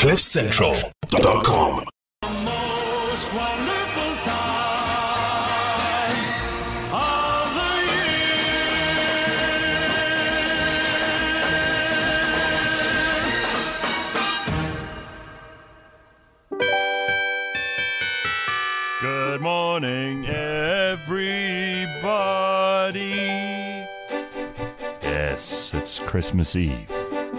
CliffCentral.com. Most wonderful time of the year. Good morning, everybody. Yes, it's Christmas Eve.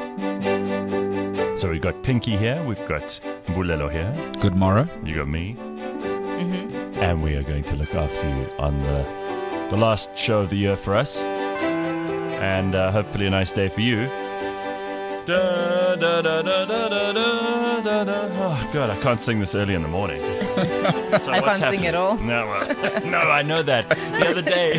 So we've got Pinky here, we've got Bulelo here. Good morrow. You got me. And we are going to look after you on the last show of the year for us. And hopefully a nice day for you. Da, da, da, da, da, da, da, da, da. Oh, God, I can't sing this early in the morning. So I can't sing at all. No, no, I know that. The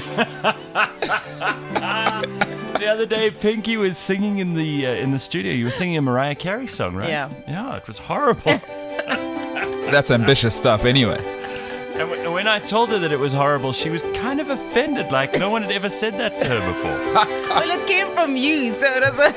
other day, Pinky was singing in the studio. You were singing a Mariah Carey song, right? Yeah. Yeah, it was horrible. That's ambitious stuff anyway. And when I told her that it was horrible, she was kind of offended. Like, no one had ever said that to her before. Well, it came from you, so it was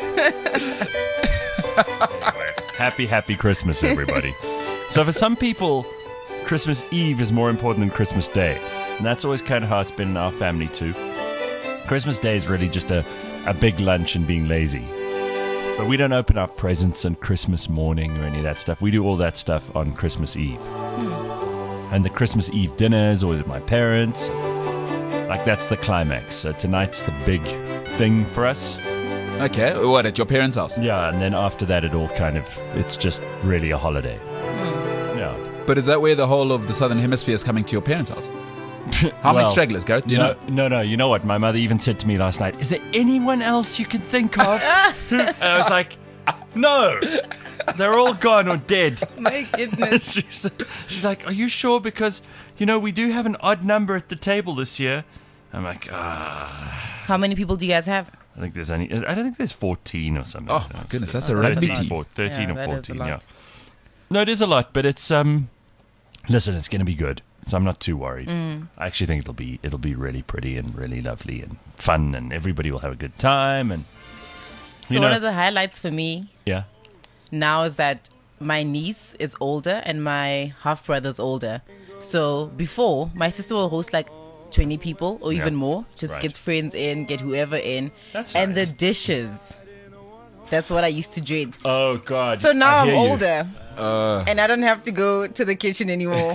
Happy Christmas, everybody. So for some people, Christmas Eve is more important than Christmas Day. And that's always kind of how it's been in our family, too. Christmas Day is really just a big lunch and being lazy. But we don't open up presents on Christmas morning or any of that stuff. We do all that stuff on Christmas Eve. And the Christmas Eve dinner is always at my parents'. Like, that's the climax. So tonight's the big thing for us. Okay, what, at your parents' house? Yeah, and then after that, it's just really a holiday. Yeah. But is that where the whole of the Southern Hemisphere is coming to your parents' house? How many stragglers, Gareth? Do you know? No. You know what? My mother even said to me last night, is there anyone else you can think of? And I was like, no. They're all gone or dead. My goodness. She's like, are you sure? Because, we do have an odd number at the table this year. I'm like, How many people do you guys have? I don't think there's 14 or something. Oh, my goodness, that's a rugby team. 13 Yeah, or that is a 14, lot. yeah. No, it is a lot, but it's, listen, it's going to be good. So I'm not too worried. I actually think it'll be really pretty and really lovely and fun, and everybody will have a good time. And So one of the highlights for me yeah. now is that my niece is older and my half-brother's older. So before, my sister will host like 20 people or even more. Just Right. get friends in, get whoever in. That's and nice. the dishes. That's what I used to dread. Oh God. So now I I'm hear you. older. And I don't have to go to the kitchen anymore.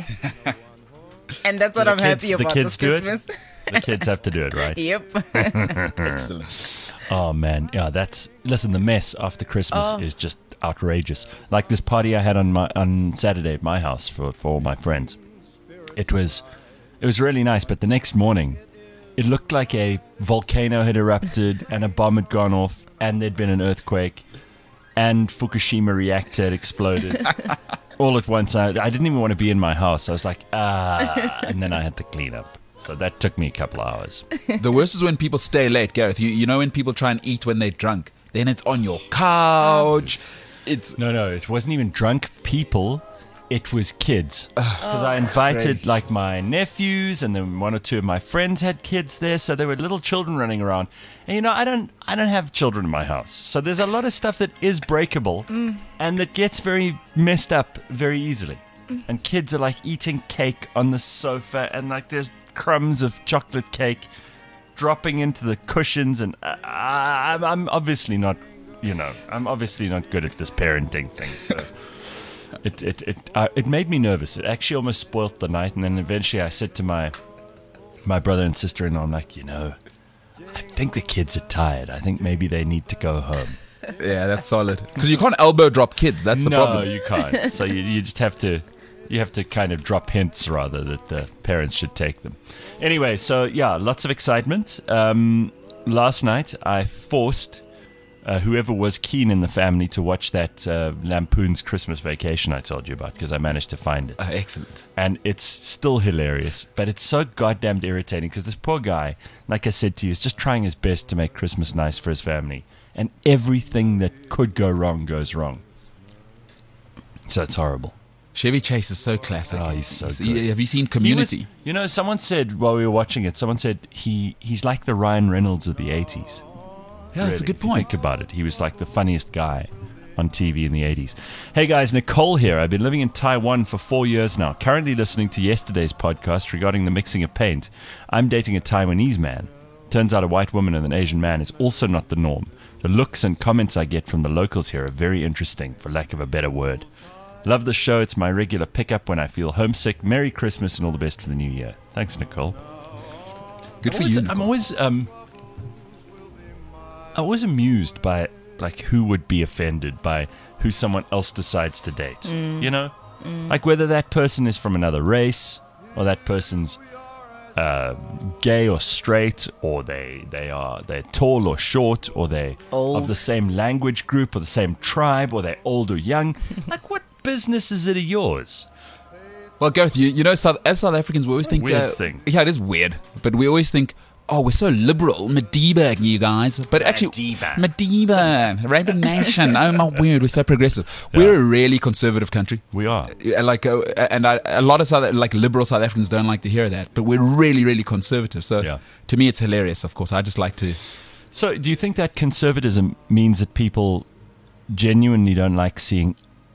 And that's what The I'm kids- happy the about kids this do it? Christmas. The kids have to do it, right? Yep. Excellent. Oh man, yeah. Listen. The mess after Christmas is just outrageous. Like this party I had on Saturday at my house for all my friends. It was really nice, but the next morning, it looked like a volcano had erupted and a bomb had gone off, and there'd been an earthquake, and Fukushima reactor had exploded. All at once. I didn't even want to be in my house. I was like, and then I had to clean up. So that took me a couple of hours. The worst is when people stay late, Gareth. You know when people try and eat when they're drunk? Then it's on your couch. It's No, it wasn't even drunk people. It was kids. Because I invited like my nephews, and then one or two of my friends had kids there, so there were little children running around. And I don't have children in my house, so there's a lot of stuff that is breakable and that gets very messed up very easily. And kids are like eating cake on the sofa, and like there's crumbs of chocolate cake dropping into the cushions, and I'm obviously not, I'm obviously not good at this parenting thing, so. It made me nervous. It actually almost spoilt the night. And then eventually I said to my brother and sister-in-law, I'm like, I think the kids are tired. I think maybe they need to go home. yeah, that's solid. Because you can't elbow drop kids. That's the problem. No, you can't. So you just have to kind of drop hints rather that the parents should take them. Anyway, so yeah, lots of excitement. Last night I forced whoever was keen in the family to watch that Lampoon's Christmas Vacation I told you about, because I managed to find it. Excellent. And it's still hilarious, but it's so goddamn irritating because this poor guy, like I said to you, is just trying his best to make Christmas nice for his family. And everything that could go wrong goes wrong. So it's horrible. Chevy Chase is so classic. Oh, he's so good. Have you seen Community? Someone said while we were watching it, he's like the Ryan Reynolds of the 80s. Yeah, that's a Really, good if you point. Think about it. He was like the funniest guy on TV in the 80s. Hey guys, Nicole here. I've been living in Taiwan for 4 years now, currently listening to yesterday's podcast regarding the mixing of paint. I'm dating a Taiwanese man. Turns out a white woman and an Asian man is also not the norm. The looks and comments I get from the locals here are very interesting, for lack of a better word. Love the show. It's my regular pickup when I feel homesick. Merry Christmas and all the best for the new year. Thanks, Nicole. Good for you, Nicole. I'm always amused by like who would be offended by who someone else decides to date. You know, like whether that person is from another race or that person's gay or straight, or they're tall or short, or they Old. of the same language group or the same tribe, or they're old or young. Like, what business is it of yours? Well, Gareth, you know, as South Africans, we always think... Weird thing. Yeah, it is weird. But we always think, oh, we're so liberal. Madiba, you guys. But actually... Madiba. Rainbow Nation. Oh, my word. We're so progressive. Yeah. We're a really conservative country. We are. A lot of liberal South Africans don't like to hear that. But we're really, really conservative. So Yeah. to me, it's hilarious, of course. I just like to... So, do you think that conservatism means that people genuinely don't like seeing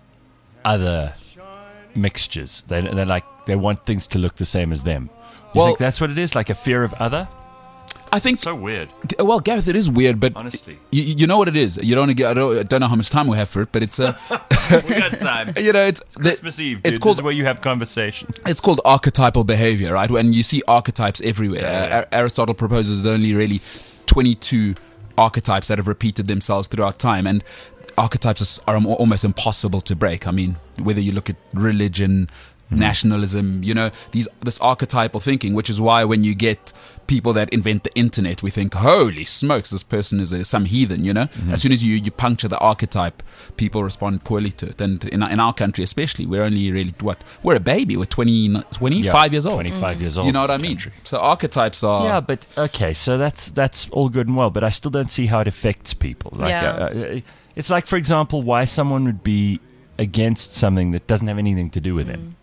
other mixtures? They want things to look the same as them. You think that's what it is? Like a fear of other? I think... So weird. Well, Gareth, it is weird, but... Honestly. You know what it is. You don't get... I don't know how much time we have for it, but it's... We got time. You know, it's... Christmas Eve, dude. It's called... This is where you have conversation. It's called archetypal behavior, right? When you see archetypes everywhere. Yeah. Aristotle proposes there's only really 22 archetypes that have repeated themselves throughout time, and archetypes are almost impossible to break. I mean, whether you look at religion, nationalism, you know, this archetypal thinking, which is why when you get people that invent the internet, we think, holy smokes, this person is some heathen, you know? As soon as you puncture the archetype, people respond poorly to it. And in our country especially, we're only really, we're a baby. We're 25 years old. 25 years old. You know what I mean? So archetypes are... Yeah, but okay, so that's all good and well, but I still don't see how it affects people. Like, Yeah. It's like, for example, why someone would be against something that doesn't have anything to do with them.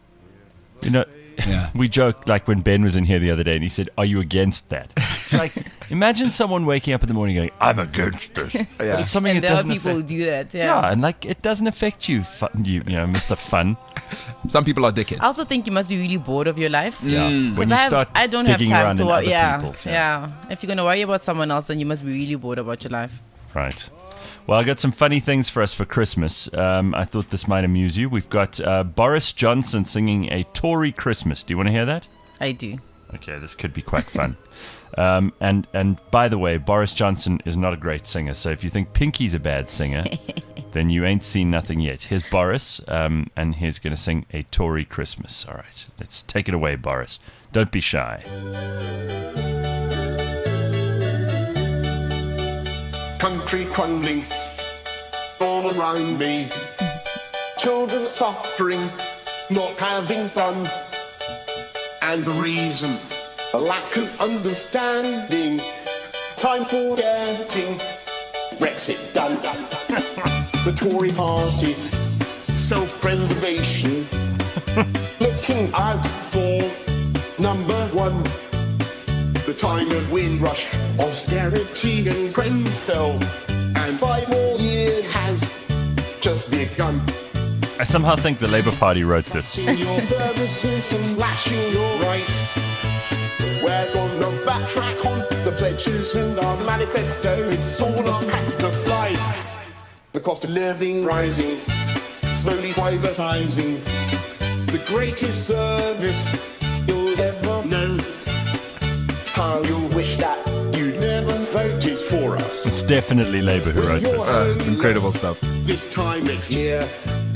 You know, Yeah. we joked like when Ben was in here the other day and he said, "Are you against that?" It's like, imagine someone waking up in the morning going, "I'm against this." But it's something And that there are doesn't people who affect... do that. Yeah, and like it doesn't affect you, you know, Mr. Fun. Some people are dickheads. I also think you must be really bored of your life. Yeah, when you start I don't have digging time around to in worry. other Yeah, people's, yeah. If you're gonna worry about someone else, then you must be really bored about your life. Right. Well, I got some funny things for us for Christmas. I thought this might amuse you. We've got Boris Johnson singing a Tory Christmas. Do you want to hear that? I do. Okay, this could be quite fun. And by the way, Boris Johnson is not a great singer. So if you think Pinky's a bad singer, then you ain't seen nothing yet. Here's Boris, and he's going to sing a Tory Christmas. All right, let's take it away, Boris. Don't be shy. Country crumbling all around me. Children suffering, not having fun. And the reason, a lack of understanding. Time for getting Brexit done. The Tory party, self-preservation. Looking out for number one. The time of Windrush, austerity and Grenfell, and 5 more years has just begun. I somehow think the Labour Party wrote this. Your services and slashing your rights. We're gonna backtrack on the pledges and our manifesto. It's all our pack to flies. The cost of living rising, slowly privatizing. The greatest service you'll ever know. How you wish that you never voted for us. It's definitely Labour who wrote this. It's incredible stuff. This time next year.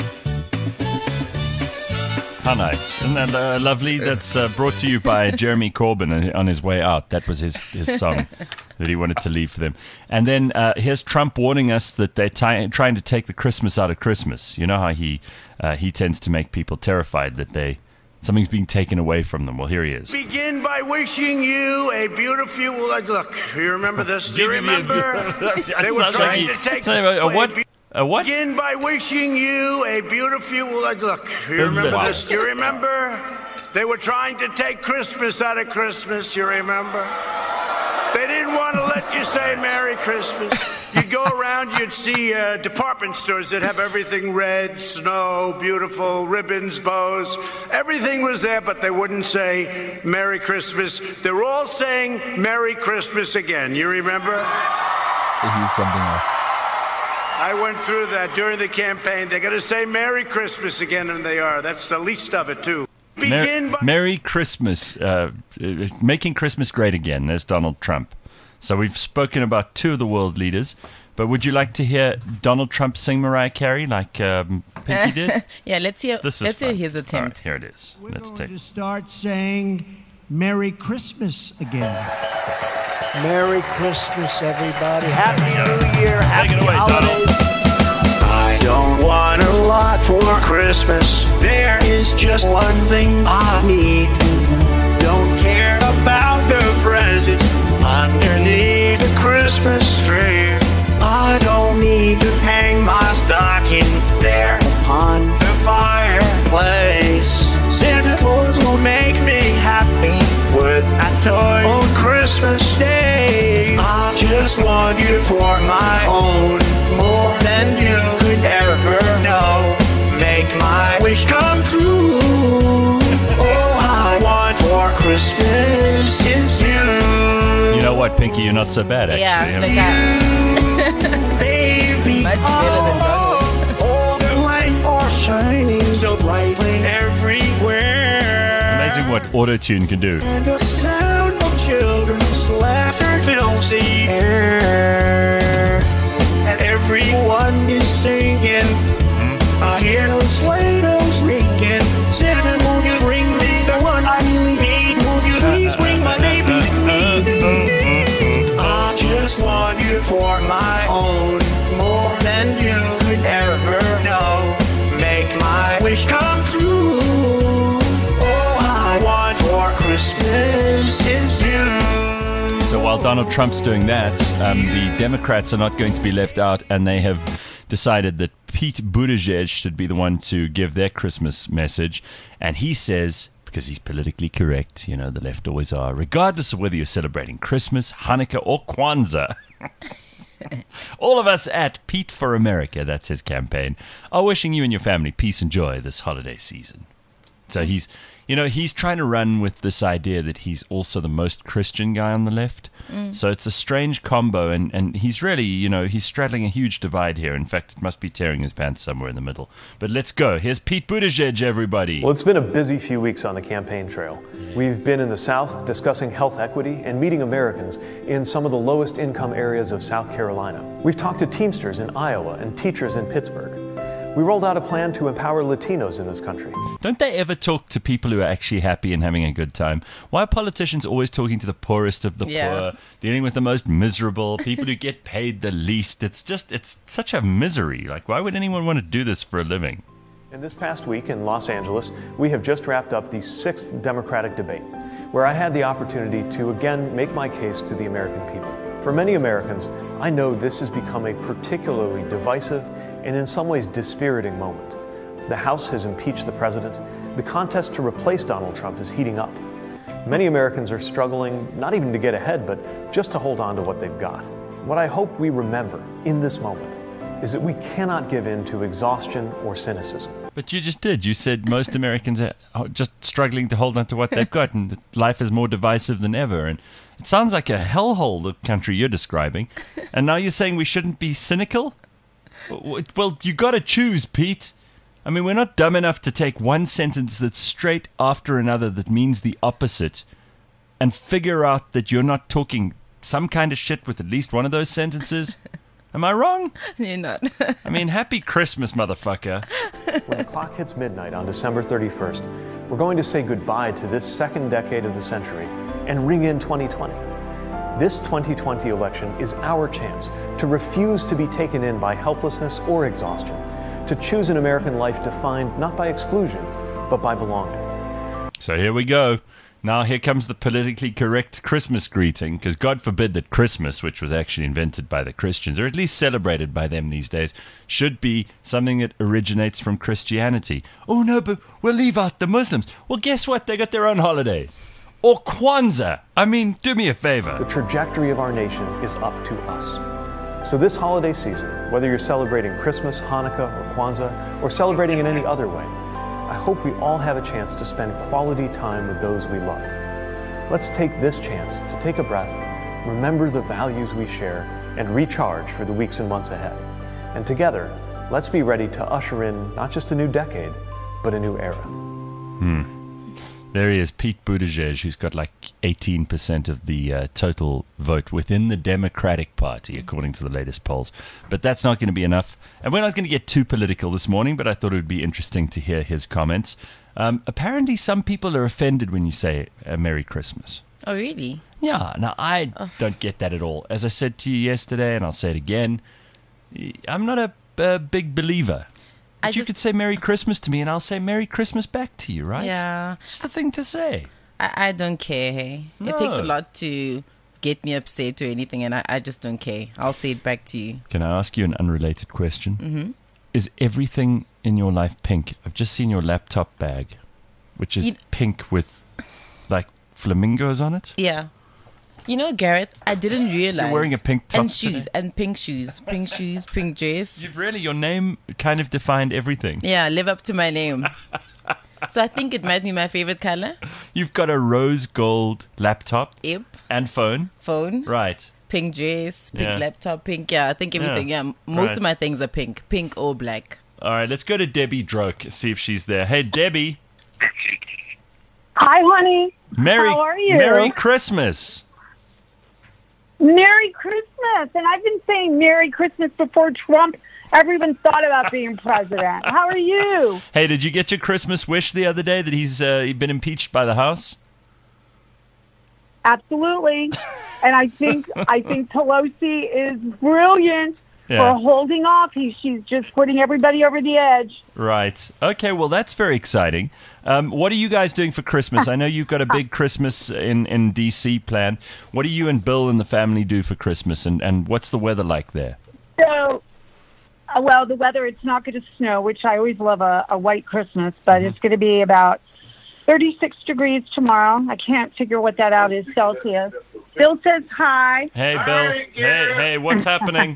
How nice. Isn't that lovely? That's brought to you by Jeremy Corbyn on his way out. That was his song that he wanted to leave for them. And then here's Trump warning us that they're trying to take the Christmas out of Christmas. You know how he tends to make people terrified that something's being taken away from them. Well, here he is. Begin by wishing you a beautiful... Look, you remember this? Do you remember? They were trying to take... A what? Begin by wishing you a beautiful... Look, you remember this? Do you remember? They were trying to take Christmas out of Christmas, you remember? They didn't want to let you say Merry Christmas. You'd go around, you'd see Department department stores that have everything red, snow, beautiful, ribbons, bows. Everything was there, but they wouldn't say Merry Christmas. They're all saying Merry Christmas again. You remember? He's something else. I went through that during the campaign. They're going to say Merry Christmas again, and they are. That's the least of it, too. Merry Christmas. Making Christmas great again. There's Donald Trump. So we've spoken about two of the world leaders. But would you like to hear Donald Trump sing Mariah Carey like Pinky did? Yeah, let's hear. Let's hear his attempt. All right, here it is. Let's take. To start saying Merry Christmas again. Merry Christmas, everybody! Happy New Year! Happy Take it away, holidays! Donald. I don't want a lot for Christmas. There is just one thing I need. Don't care about the presents underneath the Christmas tree. I don't need to hang my stocking there upon the fireplace. Santa Claus will make me happy with a toy on Christmas Day. I just want you for my own, more than you could ever know. Make my wish come true. All I want for Christmas is you. You know what, Pinky? You're not so bad, actually. Yeah, like baby, much better than Donald. all the lights are shining so brightly everywhere. Amazing what auto-tune can do. And the sound of children's laughter fills the air. And everyone is singing. I hear those sleigh bells ringing. Santa, will you bring me the one I really need? Will you please bring my baby to me? I just want you for my own, more than you could ever know. Make my wish come true. All I want for Christmas is you. So while Donald Trump's doing that, the Democrats are not going to be left out, and they have decided that Pete Buttigieg should be the one to give their Christmas message. And he says, because he's politically correct, you know, the left always are, regardless of whether you're celebrating Christmas, Hanukkah, or Kwanzaa, all of us at Pete for America, that's his campaign, are wishing you and your family peace and joy this holiday season. So he's trying to run with this idea that he's also the most Christian guy on the left. So it's a strange combo, and he's really, he's straddling a huge divide here. In fact, it must be tearing his pants somewhere in the middle. But let's go. Here's Pete Buttigieg, everybody. Well, it's been a busy few weeks on the campaign trail. We've been in the South discussing health equity and meeting Americans in some of the lowest income areas of South Carolina. We've talked to Teamsters in Iowa and teachers in Pittsburgh. We rolled out a plan to empower Latinos in this country. Don't they ever talk to people who are actually happy and having a good time? Why are politicians always talking to the poorest of the poor, dealing with the most miserable, people who get paid the least? It's such a misery. Like, why would anyone want to do this for a living? In this past week in Los Angeles, we have just wrapped up the 6th Democratic debate, where I had the opportunity to again make my case to the American people. For many Americans, I know this has become a particularly divisive and in some ways dispiriting moment. The House has impeached the president. The contest to replace Donald Trump is heating up. Many Americans are struggling not even to get ahead, but just to hold on to what they've got. What I hope we remember in this moment is that we cannot give in to exhaustion or cynicism. But you just did. You said most Americans are just struggling to hold on to what they've got, and that life is more divisive than ever. And it sounds like a hellhole, the country you're describing. And now you're saying we shouldn't be cynical? Well, you got to choose, Pete. I mean, we're not dumb enough to take one sentence that's straight after another that means the opposite and figure out that you're not talking some kind of shit with at least one of those sentences. Am I wrong? You're not. I mean, happy Christmas, motherfucker. When the clock hits midnight on December 31st, we're going to say goodbye to this second decade of the century and ring in 2020. This 2020 election is our chance to refuse to be taken in by helplessness or exhaustion, to choose an American life defined not by exclusion, but by belonging. So here we go. Now here comes the politically correct Christmas greeting, because God forbid that Christmas, which was actually invented by the Christians, or at least celebrated by them these days, should be something that originates from Christianity. Oh no, but we'll leave out the Muslims. Well, guess what? They got their own holidays. Or Kwanzaa. I mean, do me a favor. The trajectory of our nation is up to us. So this holiday season, whether you're celebrating Christmas, Hanukkah, or Kwanzaa, or celebrating in any other way, I hope we all have a chance to spend quality time with those we love. Let's take this chance to take a breath, remember the values we share, and recharge for the weeks and months ahead. And together, let's be ready to usher in not just a new decade, but a new era. There he is, Pete Buttigieg, who's got like 18% of the total vote within the Democratic Party, according to the latest polls. But that's not going to be enough. And we're not going to get too political this morning, but I thought it would be interesting to hear his comments. Apparently, some people are offended when you say Merry Christmas. Oh, really? Yeah, now I don't get that at all. As I said to you yesterday, and I'll say it again, I'm not a big believer. But you could say Merry Christmas to me, and I'll say Merry Christmas back to you, right? Yeah. It's the thing to say. I don't care, hey. No. It takes a lot to get me upset or anything, and I just don't care. I'll say it back to you. Can I ask you an unrelated question? Mm-hmm. Is everything in your life pink? I've just seen your laptop bag, which is pink with, like, flamingos on it. Yeah. You know, Gareth, I didn't realize. You're wearing a pink top and shoes today? and pink shoes, pink dress. Your name kind of defined everything. Yeah, live up to my name. So I think it might be my favorite color. You've got a rose gold laptop. Yep. And phone. Right. Pink dress, pink laptop, pink. Yeah, I think everything. Yeah, most of my things are pink or black. All right, let's go to Debbie Droke, see if she's there. Hey, Debbie. Hi, honey. How are you? Merry Christmas. Merry Christmas. And I've been saying Merry Christmas before Trump ever even thought about being president. How are you? Hey, did you get your Christmas wish the other day that he's been impeached by the House? Absolutely. And I think Pelosi is brilliant for holding off. She's just putting everybody over the edge. Right. Okay, well, that's very exciting. What are you guys doing for Christmas? I know you've got a big Christmas in D.C. planned. What do you and Bill and the family do for Christmas, and what's the weather like there? So, well, the weather, it's not going to snow, which I always love a white Christmas, but it's going to be about 36 degrees tomorrow. I can't figure what that out is Celsius. Bill says hi. Hey, Bill. Hey, what's happening?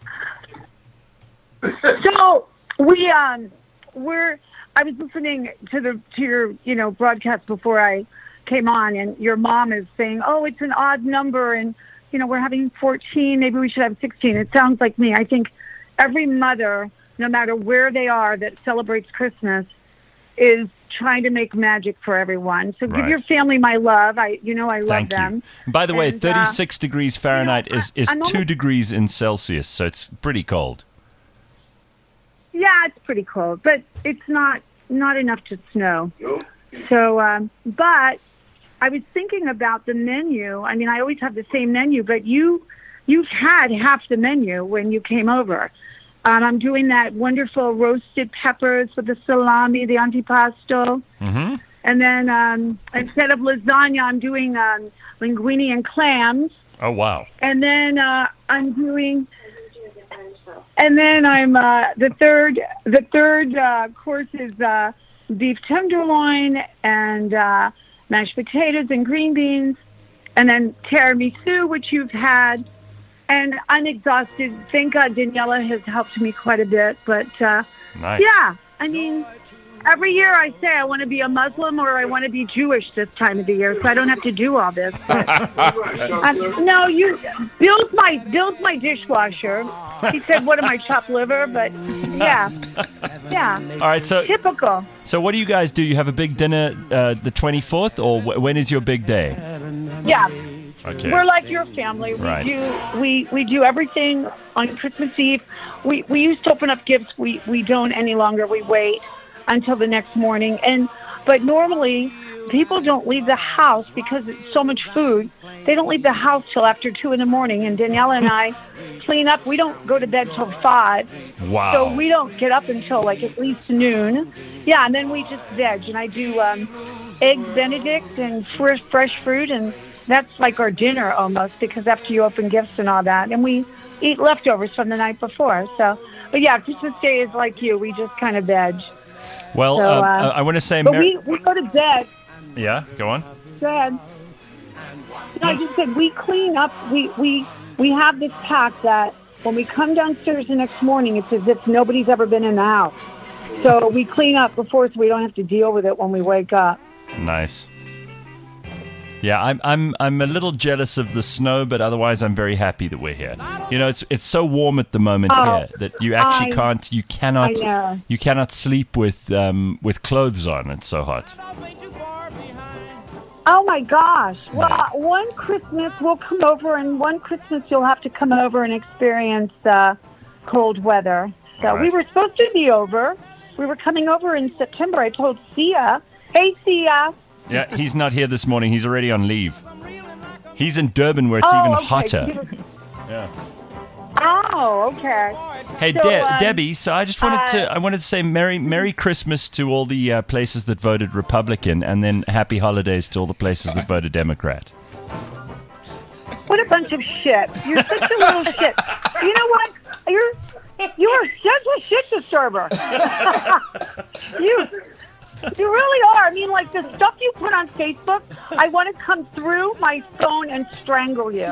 So I was listening to your broadcast before I came on, and your mom is saying, "Oh, it's an odd number, and we're having 14. Maybe we should have 16." It sounds like me. I think every mother, no matter where they are, that celebrates Christmas, is trying to make magic for everyone. So give your family my love. I love Thank them. You. By the way, 36 degrees Fahrenheit is 2 degrees in Celsius, so it's pretty cold. Yeah, it's pretty cold, but it's not enough to snow. So, but I was thinking about the menu. I mean, I always have the same menu, but you've had half the menu when you came over. I'm doing that wonderful roasted peppers with the salami, the antipasto. Mm-hmm. And then instead of lasagna, I'm doing linguine and clams. Oh, wow. And then I'm doing... And then the third course is beef tenderloin and mashed potatoes and green beans, and then tiramisu, which you've had. And I'm exhausted. Thank God Daniela has helped me quite a bit. But nice. Yeah, I mean, every year I say I want to be a Muslim or I want to be Jewish this time of the year, so I don't have to do all this. But, no, Bill's my dishwasher. He said, "What am I, chopped liver?" But yeah. All right, so typical. So what do you guys do? You have a big dinner the 24th, or when is your big day? Yeah. Okay. We're like your family. We do everything on Christmas Eve. We used to open up gifts. We don't any longer. We wait until the next morning. But normally people don't leave the house because it's so much food. They don't leave the house till after 2 a.m. And Daniela and I clean up. We don't go to bed till 5. Wow. So we don't get up until like at least noon. Yeah, and then we just veg. And I do eggs Benedict and fresh fruit, and that's like our dinner almost, because after you open gifts and all that, and we eat leftovers from the night before. So, but yeah, Christmas Day is like you. We just kind of veg. Well, so, I want to say... But we go to bed. Yeah, go on. Go ahead. No, I just said we clean up. We have this pack that when we come downstairs the next morning, it's as if nobody's ever been in the house. So we clean up before, so we don't have to deal with it when we wake up. Nice. Yeah, I'm a little jealous of the snow, but otherwise I'm very happy that we're here. You know, it's so warm at the moment here that you actually you cannot sleep with clothes on. It's so hot. Oh my gosh! Well, one Christmas we'll come over, and one Christmas you'll have to come over and experience cold weather. So we were supposed to be over. We were coming over in September. I told Sia, "Hey, Sia." Yeah, he's not here this morning. He's already on leave. He's in Durban, where it's even hotter. Yeah. Oh, okay. Hey, So, Debbie. So I just wanted to say Merry Christmas to all the places that voted Republican, and then Happy Holidays to all the places that voted Democrat. What a bunch of shit! You're such a little shit. You know what? You are such a shit disturber. You really are. I mean, like, the stuff you put on Facebook, I want to come through my phone and strangle you.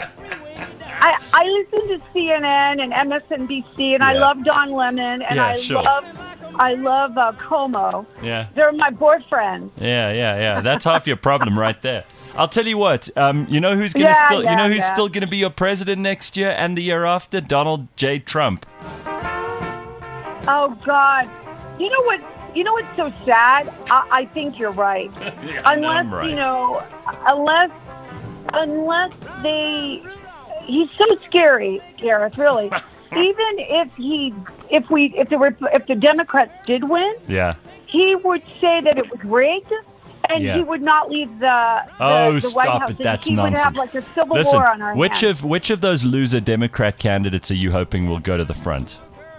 I listen to CNN and MSNBC, and I love Don Lemon, and I love Como. Yeah. They're my boyfriend. Yeah. That's half your problem right there. I'll tell you what. You know who's still going to be your president next year and the year after? Donald J. Trump. Oh God. You know what's so sad? I think you're right. Unless right. you know, unless he's so scary, Gareth. Really. Even if the Democrats did win, he would say that it was rigged, and he would not leave the White House. That's he nonsense. would have like a civil war on our hands. Which of those loser Democrat candidates are you hoping will go to the front?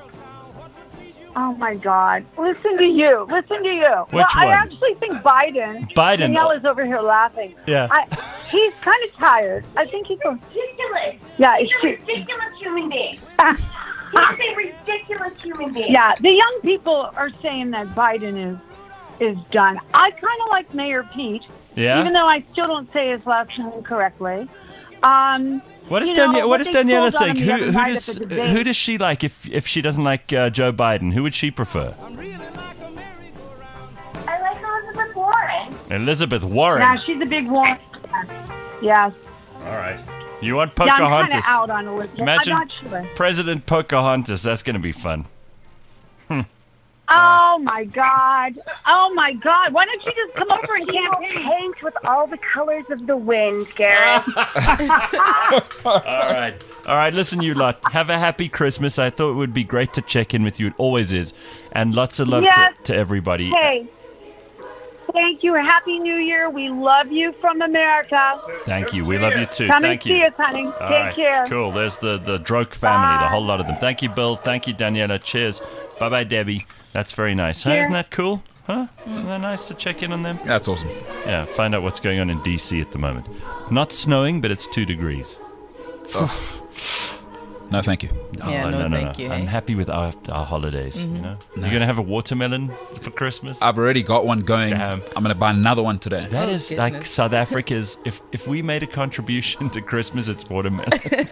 Oh my God! Listen to you. Which one? I actually think Biden. Danielle is over here laughing. Yeah. He's kind of tired. I think he's ridiculous. Yeah, he's a ridiculous human being. He's a ridiculous human being. Yeah, the young people are saying that Biden is done. I kind of like Mayor Pete. Yeah. Even though I still don't say his last name correctly. What does Daniela think? Who does she like if she doesn't like Joe Biden? Who would she prefer? I like Elizabeth Warren. Elizabeth Warren? Yeah, she's a big Warren. Yes. All right. You want Pocahontas? Yeah, I'm kind of out on Elizabeth. Imagine I'm not sure. President Pocahontas. That's going to be fun. Oh my God! Why don't you just come over and campaign? Paint with all the colors of the wind, Gareth. All right. Listen, you lot. Have a happy Christmas. I thought it would be great to check in with you. It always is. And lots of love to everybody. Hey, thank you. Happy New Year. We love you from America. Thank you. We love you too. Come Thank and see us, honey. Take care. Cool. There's the Droke family, the whole lot of them. Thank you, Bill. Thank you, Daniela. Cheers. Bye-bye, Debbie. That's very nice. Huh? Isn't that cool? Huh? Isn't that nice to check in on them? That's awesome. Yeah, find out what's going on in D.C. at the moment. Not snowing, but it's 2 degrees. No, thank you. No, thank you. I'm happy with our holidays, you know? You're going to have a watermelon for Christmas? I've already got one going. Damn. I'm going to buy another one today. That is like South Africa's, if we made a contribution to Christmas, it's watermelon.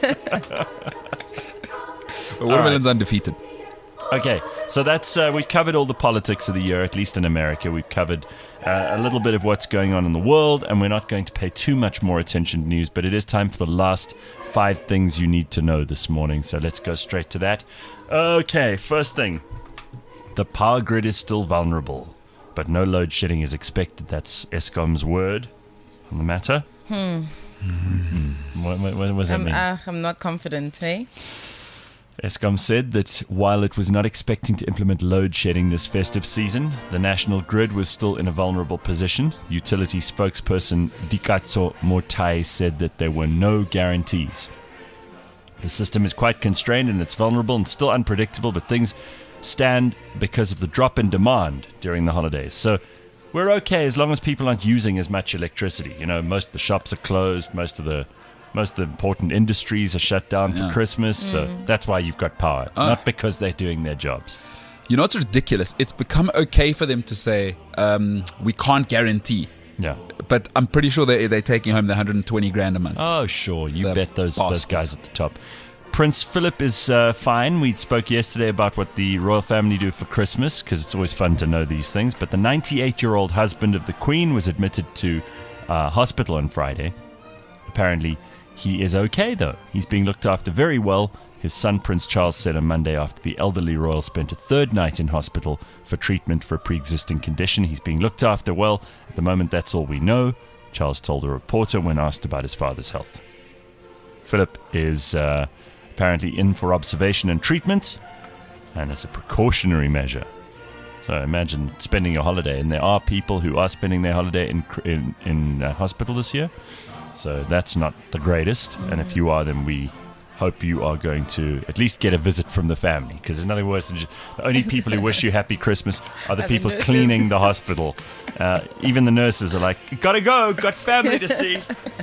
Watermelon's undefeated. Okay, so that's we've covered all the politics of the year, at least in America. We've covered a little bit of what's going on in the world, and we're not going to pay too much more attention to news, but it is time for the last 5 things you need to know this morning, so let's go straight to that. Okay, first thing. The power grid is still vulnerable, but no load shedding is expected. That's Eskom's word on the matter. What does that mean? I'm not confident, hey? Eskom said that while it was not expecting to implement load shedding this festive season, the national grid was still in a vulnerable position. Utility spokesperson Dikatso Motai said that there were no guarantees. The system is quite constrained and it's vulnerable and still unpredictable, but things stand because of the drop in demand during the holidays. So we're okay as long as people aren't using as much electricity. You know, most of the shops are closed, most of the important industries are shut down for Christmas, so that's why you've got power, not because they're doing their jobs. You know what's ridiculous? It's become okay for them to say, we can't guarantee. Yeah. But I'm pretty sure they're taking home the 120 grand a month. Oh, sure. You bet those guys at the top. Prince Philip is fine. We spoke yesterday about what the royal family do for Christmas, because it's always fun to know these things. But the 98-year-old husband of the Queen was admitted to hospital on Friday. Apparently, he is okay, though. He's being looked after very well. His son, Prince Charles, said on Monday after the elderly royal spent a third night in hospital for treatment for a pre-existing condition. He's being looked after well. At the moment, that's all we know, Charles told a reporter when asked about his father's health. Philip is apparently in for observation and treatment, and it's a precautionary measure. So imagine spending your holiday, and there are people who are spending their holiday in hospital this year. So that's not the greatest, and if you are, then we hope you are going to at least get a visit from the family, because there's nothing worse than the only people who wish you happy Christmas are the people cleaning the hospital. Even the nurses are like, gotta go, got family to see.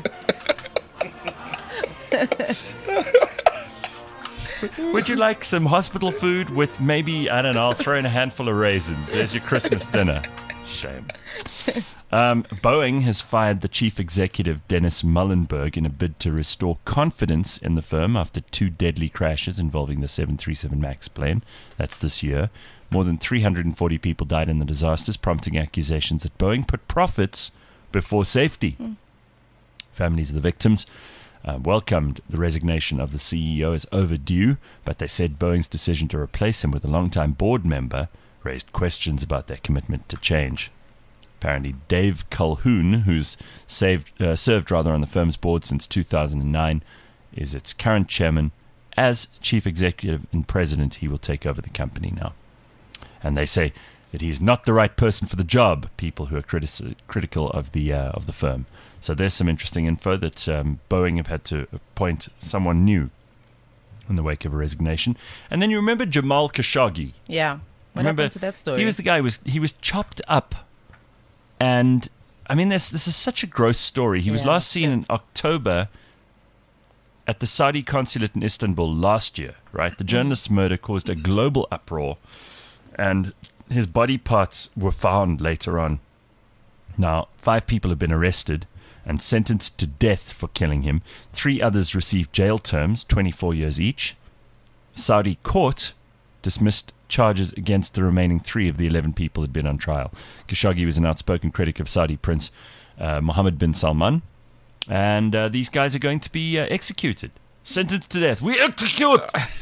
Would you like some hospital food with maybe, I don't know, I'll throw in a handful of raisins. There's your Christmas dinner. Shame. Boeing has fired the chief executive, Dennis Muilenburg, in a bid to restore confidence in the firm after 2 deadly crashes involving the 737 MAX plane. That's this year. More than 340 people died in the disasters, prompting accusations that Boeing put profits before safety. Families of the victims welcomed the resignation of the CEO as overdue, but they said Boeing's decision to replace him with a longtime board member raised questions about their commitment to change. Apparently, Dave Calhoun, who's served on the firm's board since 2009, is its current chairman. As chief executive and president, he will take over the company now. And they say that he's not the right person for the job, people who are critical of the firm. So there's some interesting info that Boeing have had to appoint someone new in the wake of a resignation. And then you remember Jamal Khashoggi? Yeah. What happened to that story? He was the guy he was chopped up. And, I mean, this is such a gross story. He was last seen in October at the Saudi consulate in Istanbul last year, right? The journalist's murder caused a global uproar, and his body parts were found later on. Now, 5 people have been arrested and sentenced to death for killing him. 3 others received jail terms, 24 years each. Saudi court dismissed charges against the remaining 3 of the 11 people who had been on trial. Khashoggi was an outspoken critic of Saudi Prince Mohammed bin Salman, and these guys are going to be executed, sentenced to death. We execute!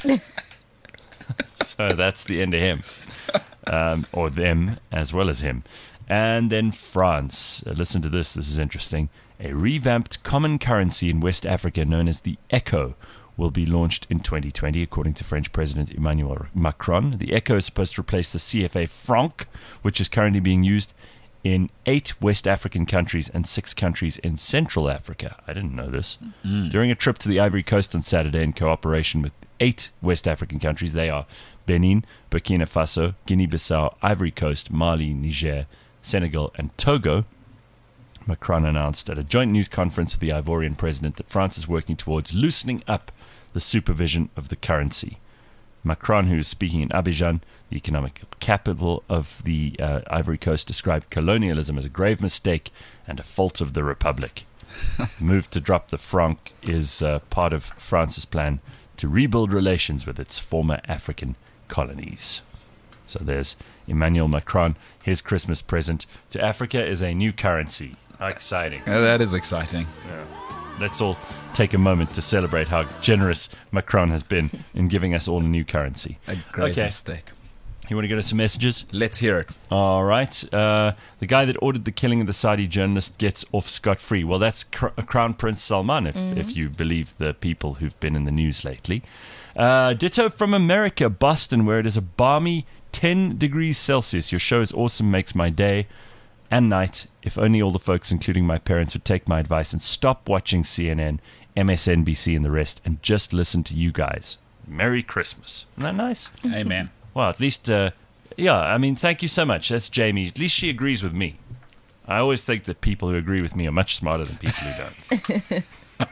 So that's the end of him, or them as well as him. And then France. Listen to this. This is interesting. A revamped common currency in West Africa known as the ECHO will be launched in 2020, according to French President Emmanuel Macron. The ECHO is supposed to replace the CFA franc, which is currently being used in 8 West African countries and 6 countries in Central Africa. I didn't know this. During a trip to the Ivory Coast on Saturday in cooperation with 8 West African countries, they are Benin, Burkina Faso, Guinea-Bissau, Ivory Coast, Mali, Niger, Senegal, and Togo, Macron announced at a joint news conference with the Ivorian president that France is working towards loosening up the supervision of the currency. Macron, who is speaking in Abidjan, the economic capital of the Ivory Coast, described colonialism as a grave mistake and a fault of the Republic. The move to drop the franc is part of France's plan to rebuild relations with its former African colonies. So there's Emmanuel Macron. His Christmas present to Africa is a new currency. How exciting. Yeah, that is exciting. Yeah. Let's all take a moment to celebrate how generous Macron has been in giving us all a new currency. A great mistake. You want to go to some messages? Let's hear it. All right. The guy that ordered the killing of the Saudi journalist gets off scot-free. Well, that's Crown Prince Salman, if you believe the people who've been in the news lately. Ditto from America, Boston, where it is a balmy 10 degrees Celsius. Your show is awesome, makes my day and night. If only all the folks, including my parents, would take my advice and stop watching CNN, MSNBC, and the rest, and just listen to you guys. Merry Christmas. Isn't that nice? Amen. Well, at least, thank you so much. That's Jamie. At least she agrees with me. I always think that people who agree with me are much smarter than people who don't.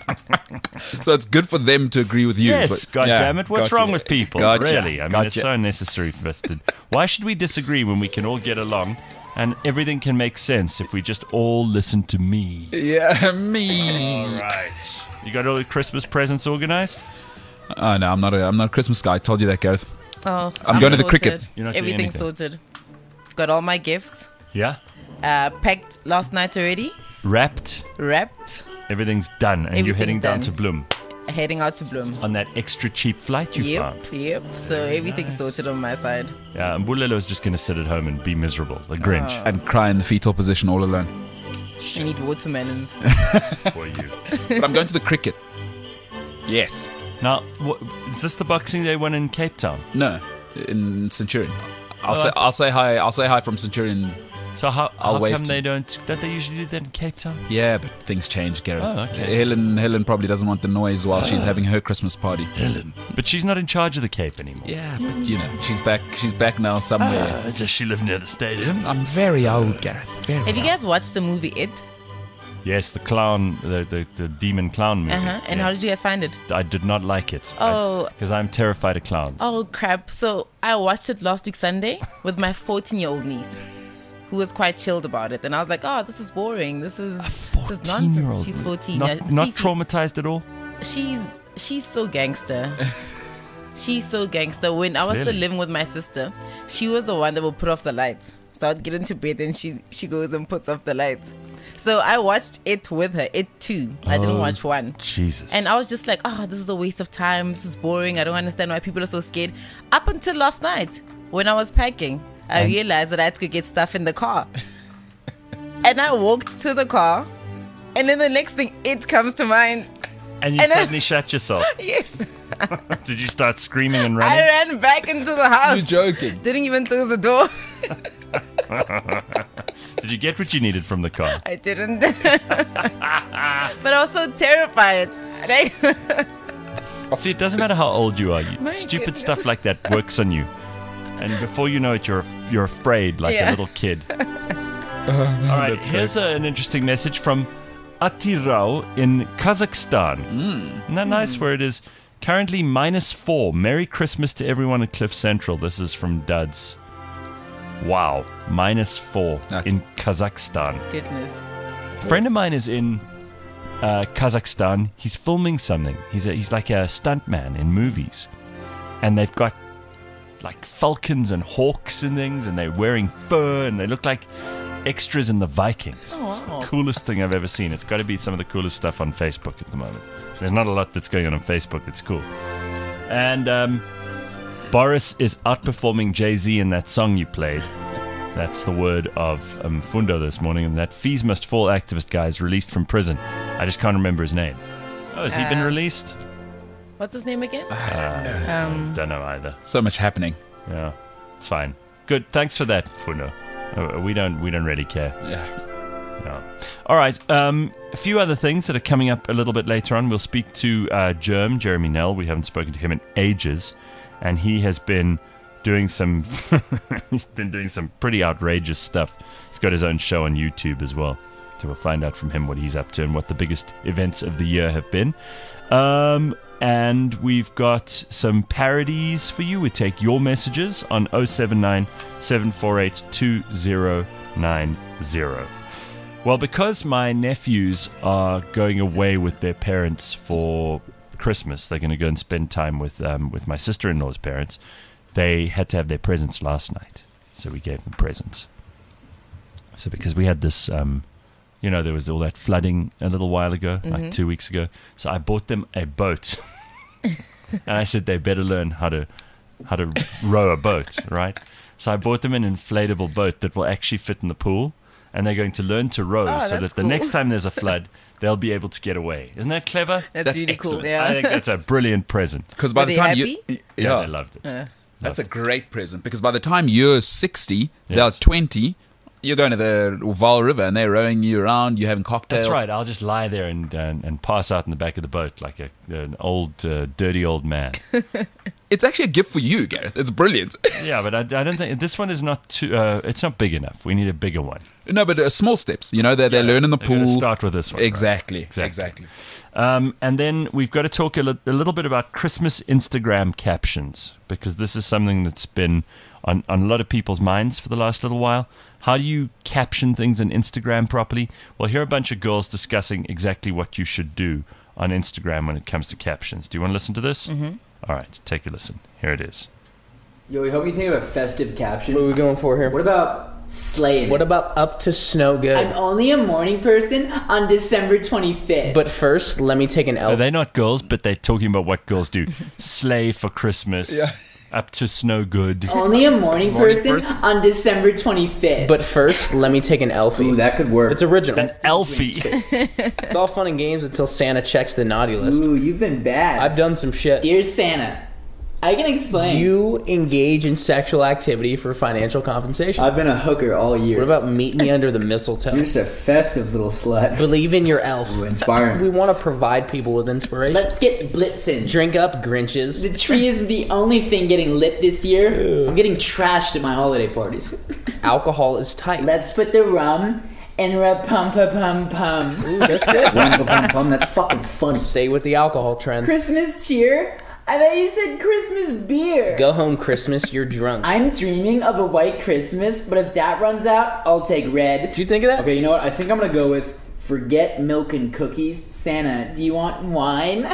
So it's good for them to agree with you. Yes, goddammit. What's wrong with people? Really? I mean, it's so unnecessary. Why should we disagree when we can all get along and everything can make sense if we just all listen to me? Yeah, me. All right. You got all the Christmas presents organized? Oh no, I'm not a Christmas guy. I told you that, Gareth. Oh, I'm going to the sorted. cricket. You're not doing Everything's anything. sorted. Got all my gifts. Yeah. Packed last night already. Wrapped. Everything's done. And you're heading Everything's down done. to Bloom Heading out to Bloom. on that extra cheap flight you found. Yep. So everything's sorted on my side. Yeah, and Bulelo is just going to sit at home and be miserable. The Grinch. And cry in the fetal position all alone. I need watermelons. For you. But I'm going to the cricket. Yes. Now, is this the Boxing Day one in Cape Town? No, in Centurion. I'll say hi. I'll say hi from Centurion. So how wave come to they you. don't usually do that in Cape Town? Yeah, but things change, Gareth. Oh, okay. Helen probably doesn't want the noise while she's having her Christmas party. But she's not in charge of the Cape anymore. Yeah, but you know, she's back now somewhere. Does she live near the stadium? I'm very old, Gareth. Very Have you guys watched the movie It? Yes, the clown, the demon clown movie. And how did you guys find it? I did not like it. Oh. Because I'm terrified of clowns. Oh crap! So I watched it last week Sunday with my 14-year-old niece, who was quite chilled about it, and I was like, "Oh, this is boring. This is nonsense." She's 14. Not, Yeah, not Fifi, traumatized at all? She's so gangster. She's so gangster. When I was still Really? living with my sister, she was the one that would put off the lights. So I'd get into bed and she goes and puts off the lights. So I watched It with her. It 2. I didn't watch 1. Jesus. And I was just like, oh, this is a waste of time. This is boring. I don't understand why people are so scared. Up until last night, when I was packing, I realized that I had to go get stuff in the car. And I walked to the car. And then the next thing, It comes to mind. And you suddenly shut yourself. Yes. Did you start screaming and I running? ran back into the house. You're joking. Didn't even close the door. Did you get what you needed from the car? I didn't. But I was so terrified. And See, it doesn't matter how old you are. My Stupid goodness. stuff like that works on you. And before you know it, you're afraid like a Yeah. little kid. All right, here's an interesting message from Atirau in Kazakhstan. Isn't that nice? Where it is currently -4. Merry Christmas to everyone at Cliff Central. This is from Duds. Wow, -4 That's- in Kazakhstan. Goodness. A friend of mine is in Kazakhstan. He's filming something. He's like a stuntman in movies, and they've got like falcons and hawks and things, and they're wearing fur, and they look like extras in the Vikings. Oh, It's the wow. coolest thing I've ever seen. It's got to be some of the coolest stuff on Facebook at the moment. There's not a lot that's going on Facebook that's cool. And Boris is outperforming Jay-Z in that song you played. That's the word of Fundo this morning. And that Fees Must Fall activist guy is released from prison. I just can't remember his name. Oh, has he been released? What's his name again? Don't know either. So much happening. Yeah, it's fine. Good. Thanks for that, Fundo. We don't really care. Yeah. No. All right. A few other things that are coming up a little bit later on. We'll speak to Jeremy Nell. We haven't spoken to him in ages, and he has been doing some he's been doing some pretty outrageous stuff. He's got his own show on YouTube as well. So we'll find out from him what he's up to and what the biggest events of the year have been. And we've got some parodies for you. We take your messages on 079 748 2090. Well, because my nephews are going away with their parents for Christmas, they're going to go and spend time with my sister-in-law's parents. They had to have their presents last night, so we gave them presents. So because we had this, there was all that flooding a little while ago, like 2 weeks ago. So I bought them a boat, and I said they better learn how to row a boat, right? So I bought them an inflatable boat that will actually fit in the pool, and they're going to learn to row so that that's the cool. next time there's a flood, they'll be able to get away. Isn't that clever? That's really excellent. cool. Yeah. I think that's a brilliant present. Because by Were the they time happy? Yeah, they loved it. That's a great present. Because by the time you're 60, they're Yes. 20, you're going to the Val River and they're rowing you around, you're having cocktails. That's right. I'll just lie there and pass out in the back of the boat like an old, dirty old man. It's actually a gift for you, Gareth. It's brilliant. Yeah, but I don't think this one is not too. It's not big enough. We need a bigger one. No, but small steps. You know, they learn in the They're gonna pool. start with this one. right? Exactly. Exactly. And then we've got to talk a little bit about Christmas Instagram captions, because this is something that's been on a lot of people's minds for the last little while. How do you caption things on Instagram properly? Well, here are a bunch of girls discussing exactly what you should do on Instagram when it comes to captions. Do you want to listen to this? Mm-hmm. All right, take a listen. Here it is. Yo, we hope you think of a festive caption. What are we going for here? What about slaying? What about up to snow good? I'm only a morning person on December 25th. But first, let me take an Are L. they not girls, but they're talking about what girls do. Slay for Christmas. Yeah. Up to snow good. Only a morning person on December 25th. But first, let me take an Elfie. Ooh, that could work. It's original. An Elfie. It's all fun and games until Santa checks the naughty list. Ooh, you've been bad. I've done some shit. Dear Santa, I can explain. You engage in sexual activity for financial compensation. I've been a hooker all year. What about meet me under the mistletoe? You're just a festive little slut. Believe in your elf. Ooh, inspiring. We want to provide people with inspiration. Let's get blitzing. Drink up, Grinches. The tree isn't the only thing getting lit this year. Ew. I'm getting trashed at my holiday parties. Alcohol is tight. Let's put the rum in ra-pum-pa-pum-pum. Ooh, that's good. Rum-pa-pum-pum, that's fucking funny. Stay with the alcohol trend. Christmas cheer? I thought you said Christmas beer. Go home, Christmas. You're drunk. I'm dreaming of a white Christmas, but if that runs out, I'll take red. Did you think of that? Okay, you know what? I think I'm gonna go with forget milk and cookies. Santa, do you want wine?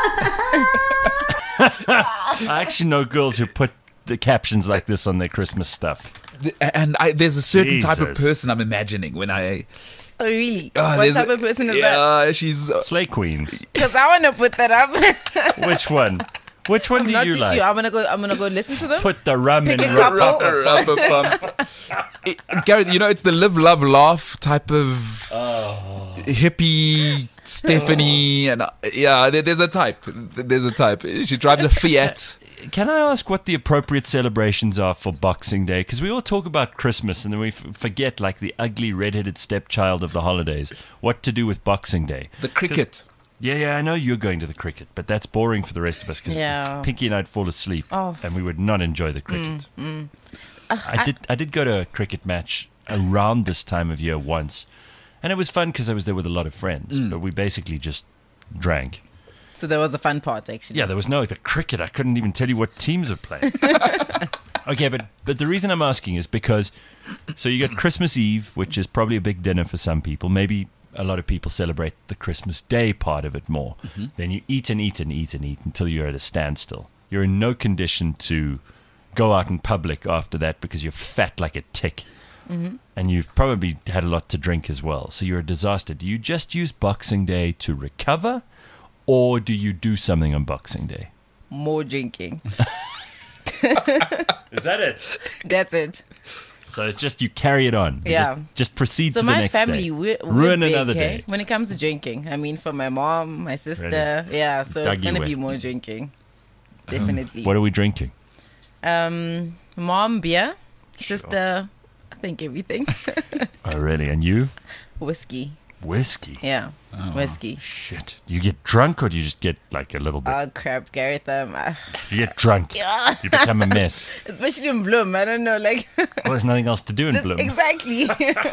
I actually know girls who put the captions like this on their Christmas stuff. And there's a certain type of Jesus. person I'm imagining when I... Oh, really? Oh, What there's type a- of person is that? Yeah, she's... Slay Queens. Because I want to put that up. Which one? Which one do Not you too like? sure. I'm gonna go listen to them. Put the rum in. Pick a couple. Gareth, you know, it's the live, love, laugh type of hippie Stephanie, and there's a type. There's a type. She drives a Fiat. Can I ask what the appropriate celebrations are for Boxing Day? Because we all talk about Christmas and then we forget, like the ugly red-headed stepchild of the holidays, what to do with Boxing Day. The cricket. Yeah, I know you're going to the cricket, but that's boring for the rest of us because Yeah. Pinky and I'd fall asleep Oh. and we would not enjoy the cricket. I did go to a cricket match around this time of year once, and it was fun because I was there with a lot of friends, but we basically just drank. So there was a fun part, actually. Yeah, there was the cricket. I couldn't even tell you what teams are playing. Okay, but the reason I'm asking is because, so you got Christmas Eve, which is probably a big dinner for some people. Maybe a lot of people celebrate the Christmas Day part of it more. Then you eat and eat and eat and eat until you're at a standstill. You're in no condition to go out in public after that because you're fat like a tick. And you've probably had a lot to drink as well. So you're a disaster. Do you just use Boxing Day to recover? Or do you do something on Boxing Day? More drinking. Is that it? That's it. So it's just you carry it on. You Yeah. Just proceed So to the my next family, day. we're Ruin big, another hey? day. When it comes to drinking. I mean, for my mom, my sister. Ready? Yeah, so it's Dougie going to way. be more drinking. Definitely. What are we drinking? Mom, beer. Sister, I think everything. Oh, really? And you? Whiskey. Whiskey? Yeah, whiskey. Shit. Do you get drunk or do you just get like a little bit? Oh, crap, Gareth. You get drunk. Yeah. You become a mess. Especially in Bloom. I don't know, like... Well, there's nothing else to do in Bloom. Exactly.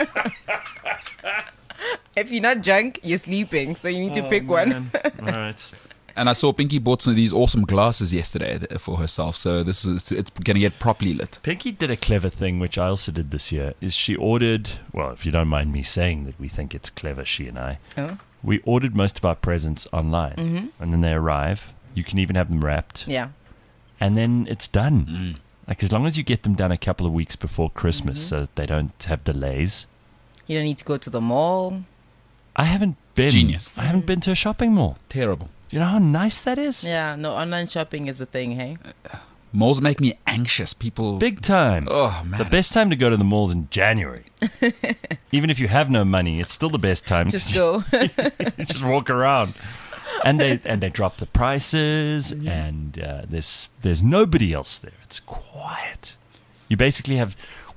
If you're not drunk, you're sleeping. So you need to pick one. All right. And I saw Pinky bought some of these awesome glasses yesterday for herself. So it's going to get properly lit. Pinky did a clever thing, which I also did this year, is she ordered, well, if you don't mind me saying that we think it's clever, she and I, we ordered most of our presents online. And then they arrive. You can even have them wrapped. Yeah. And then it's done. Like, as long as you get them done a couple of weeks before Christmas so that they don't have delays. You don't need to go to the mall. I haven't been. It's genius. I haven't been to a shopping mall. Terrible. Do you know how nice that is? Yeah, no, online shopping is a thing, hey? Malls make me anxious. People... Big time. Oh, man. The best time to go to the malls in January. Even if you have no money, it's still the best time. Just go. You just walk around. And they drop the prices, and there's nobody else there. It's quiet. You basically have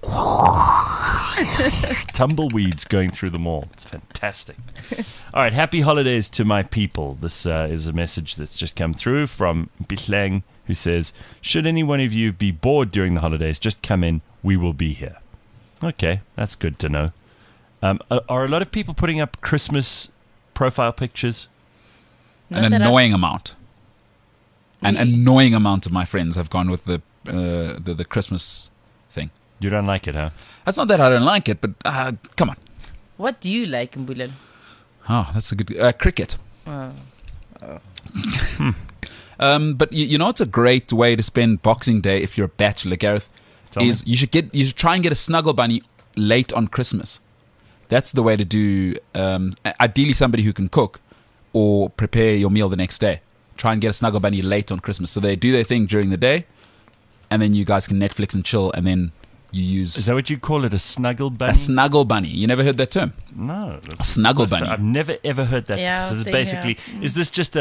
tumbleweeds going through the mall. It's fantastic. All right, happy holidays to my people. This is a message that's just come through from Bihleng, who says, should any one of you be bored during the holidays, just come in. We will be here. Okay, that's good to know. Are a lot of people putting up Christmas profile pictures? An annoying amount. An annoying amount of my friends have gone with the Christmas thing. You don't like it, huh? That's not that I don't like it, but come on. What do you like, Mbulan? Oh, that's a good... cricket. But you know, it's a great way to spend Boxing Day if you're a bachelor, Gareth. You should try and get a snuggle bunny late on Christmas. That's the way to do. Ideally, somebody who can cook or prepare your meal the next day. Try and get a snuggle bunny late on Christmas, so they do their thing during the day, and then you guys can Netflix and chill, and then you use. Is that what you call it? A snuggle bunny? A snuggle bunny. You never heard that term? No. A snuggle bunny. I've never ever heard that. Yeah, so this is same basically, here. is this just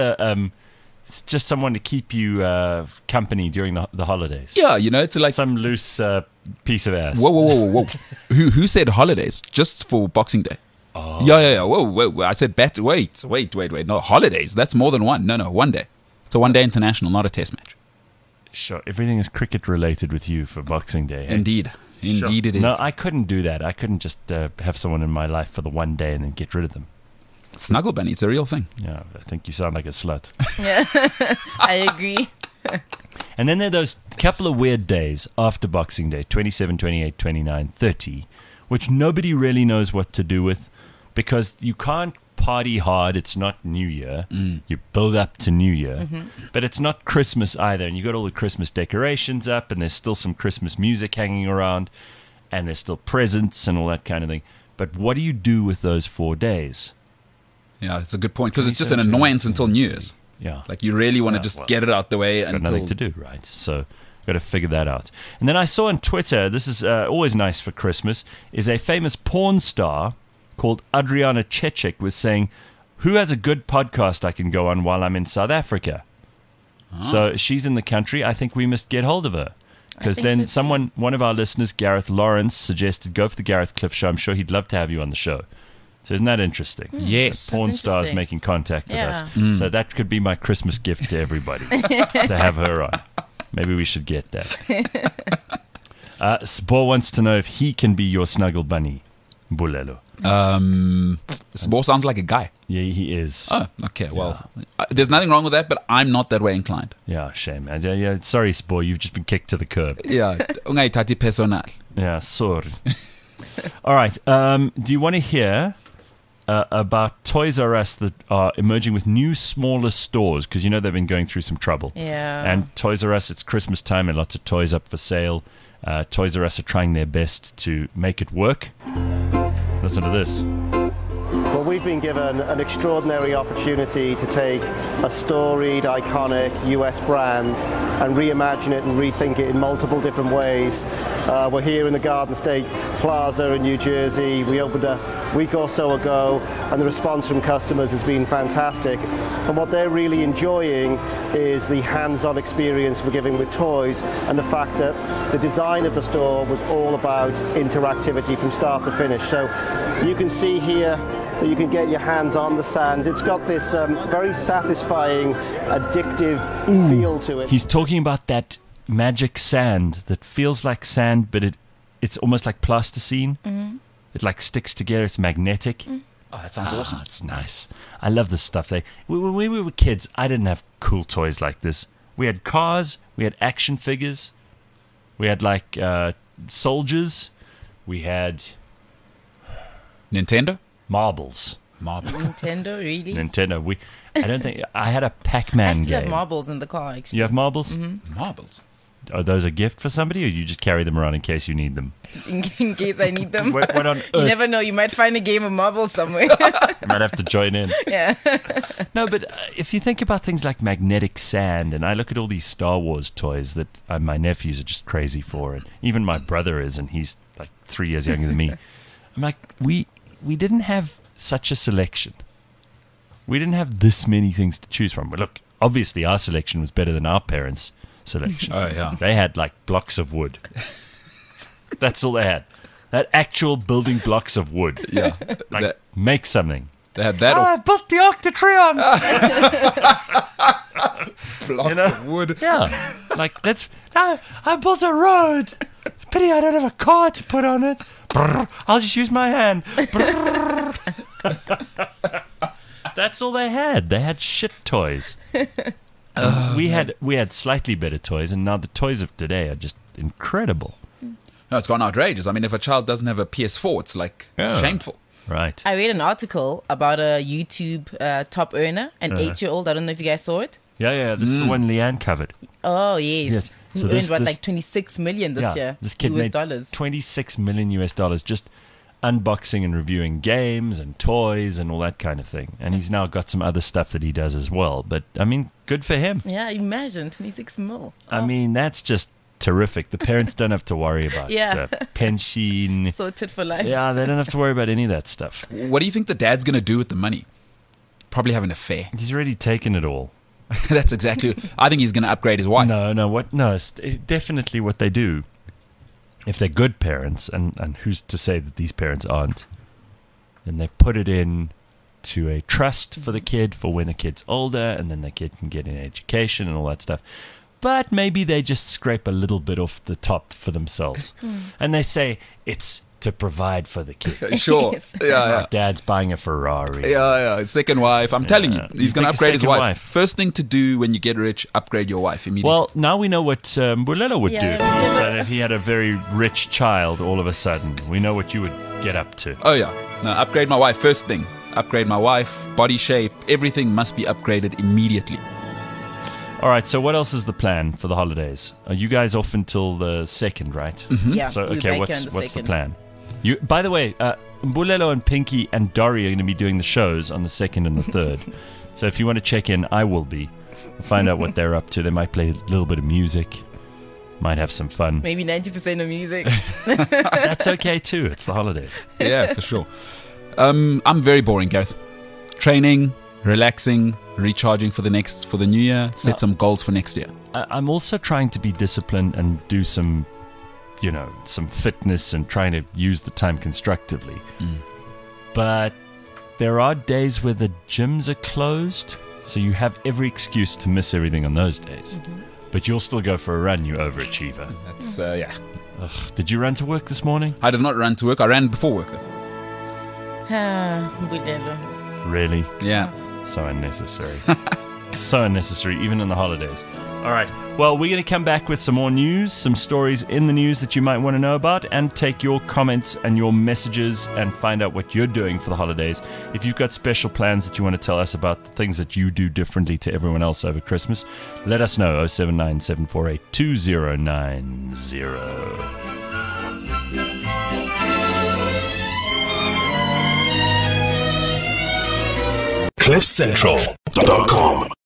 just someone to keep you company during the holidays? Yeah, you know, to like some loose piece of ass. Whoa. Who said holidays? Just for Boxing Day? Oh. Yeah. Whoa. I said wait. No, holidays. That's more than one. No, 1 day. It's a 1 day international, not a test match. Sure. Everything is cricket related with you for Boxing Day. Eh? Indeed it is. No, I couldn't do that. I couldn't just have someone in my life for the 1 day and then get rid of them. Snuggle bunny, it's a real thing. Yeah, I think you sound like a slut. Yeah, I agree. And then there are those couple of weird days after Boxing Day, 27, 28, 29, 30, which nobody really knows what to do with because you can't party hard. It's not New Year. You build up to New Year. But it's not Christmas either. And you got all the Christmas decorations up and there's still some Christmas music hanging around and there's still presents and all that kind of thing. But what do you do with those 4 days? Yeah, it's a good point because it's just an annoyance until New Year's. Yeah. Like you really want to just get it out the way. Got nothing to do, right? So got to figure that out. And then I saw on Twitter, this is always nice for Christmas, is a famous porn star called Adriana Chechik was saying, who has a good podcast I can go on while I'm in South Africa? So she's in the country. I think we must get hold of her. Because then one of our listeners, Gareth Lawrence, suggested go for the Gareth Cliff Show. I'm sure he'd love to have you on the show. So isn't that interesting? Yes. Porn stars making contact with us. So that could be my Christmas gift to everybody, to have her on. Maybe we should get that. Spore wants to know if he can be your snuggle bunny, Bulelo. Spore sounds like a guy. Yeah, he is. Oh, okay. Well, there's nothing wrong with that, but I'm not that way inclined. Yeah, shame, man. Yeah, sorry, Spore. You've just been kicked to the curb. Yeah. Tati personal. Yeah, sorry. All right. Do you want to hear about Toys R Us that are emerging with new, smaller stores? Because you know they've been going through some trouble. Yeah. And Toys R Us, it's Christmas time and lots of toys up for sale. Toys R Us are trying their best to make it work. Listen to this. Well, we've been given an extraordinary opportunity to take a storied, iconic US brand and reimagine it and rethink it in multiple different ways. We're here in the Garden State Plaza in New Jersey. We opened a week or so ago, and the response from customers has been fantastic. And what they're really enjoying is the hands-on experience we're giving with toys, and the fact that the design of the store was all about interactivity from start to finish. So you can see here that you can get your hands on the sand. It's got this very satisfying, addictive feel to it. He's talking about that magic sand that feels like sand, but it's almost like plasticine. It like sticks together. It's magnetic. Oh, that sounds awesome. It's nice. I love this stuff. When we were kids, I didn't have cool toys like this. We had cars. We had action figures. We had like soldiers. We had Nintendo. Marbles. Nintendo, really? Nintendo. I don't think I had a Pac-Man I still game. have marbles in the car, actually. You have marbles? Marbles. Are those a gift for somebody, or you just carry them around in case you need them? In case I need them. What on You earth? never know. You might find a game of marbles somewhere. You might have to join in. Yeah. No, but if you think about things like magnetic sand, and I look at all these Star Wars toys that my nephews are just crazy for, and even my brother is, and he's like 3 years younger than me. I'm like, we didn't have such a selection. We didn't have this many things to choose from. But look, obviously our selection was better than our parents' selection. Oh, yeah. They had like blocks of wood. That's all they had. That actual building blocks of wood. Yeah. Like, make something. They had that. I built the Arc de Triomphe. Blocks of wood. Yeah. Like, I built a road. Pity I don't have a car to put on it. Brrr, I'll just use my hand. That's all they had. They had shit toys. We had slightly better toys, and now the toys of today are just incredible. No, it's gone outrageous. I mean, if a child doesn't have a PS4, it's like shameful. Right. I read an article about a YouTube top earner, an 8-year-old. I don't know if you guys saw it. Yeah. This is the one Leanne covered. Oh, yes. So Who earned like 26 million this year. This kid US made dollars. $26 million just unboxing and reviewing games and toys and all that kind of thing. And he's now got some other stuff that he does as well. But, I mean, good for him. Yeah, imagine 26 mil. I mean, that's just terrific. The parents don't have to worry about pension. Sorted for life. Yeah, they don't have to worry about any of that stuff. What do you think the dad's going to do with the money? Probably have an affair. He's already taken it all. That's exactly. I think he's going to upgrade his wife. No, it's definitely what they do. If they're good parents, and who's to say that these parents aren't, then they put it in to a trust for the kid for when the kid's older, and then the kid can get an education and all that stuff. But maybe they just scrape a little bit off the top for themselves. And they say it's to provide for the kid. Sure. Yeah. Dad's buying a Ferrari. Yeah. Second wife. I'm telling you, he's going to upgrade his wife. First thing to do when you get rich, upgrade your wife immediately. Well, now we know what Mbulelo would do. So if he had a very rich child all of a sudden, we know what you would get up to. Oh, yeah. No, upgrade my wife. First thing. Upgrade my wife. Body shape. Everything must be upgraded immediately. All right, so what else is the plan for the holidays? Are you guys off until the 2nd, right? Mm-hmm. Yeah. So, okay, what's the plan? By the way, Mbulelo and Pinky and Dory are going to be doing the shows on the 2nd and the 3rd. So if you want to check in, I will be. We'll find out what they're up to. They might play a little bit of music. Might have some fun. Maybe 90% of music. That's okay too. It's the holidays. Yeah, for sure. I'm very boring, Gareth. Training, relaxing, recharging for the new year. Set some goals for next year. I'm also trying to be disciplined and do some fitness and trying to use the time constructively. But there are days where the gyms are closed, so you have every excuse to miss everything on those days. But you'll still go for a run, you overachiever. That's, yeah. Ugh, did you run to work this morning? I did not run to work. I ran before work, though. Really? Yeah. So unnecessary. So unnecessary, even in the holidays. All right. Well, we're going to come back with some more news, some stories in the news that you might want to know about, and take your comments and your messages and find out what you're doing for the holidays. If you've got special plans that you want to tell us about, the things that you do differently to everyone else over Christmas, let us know. 079 748 2090. CliffCentral.com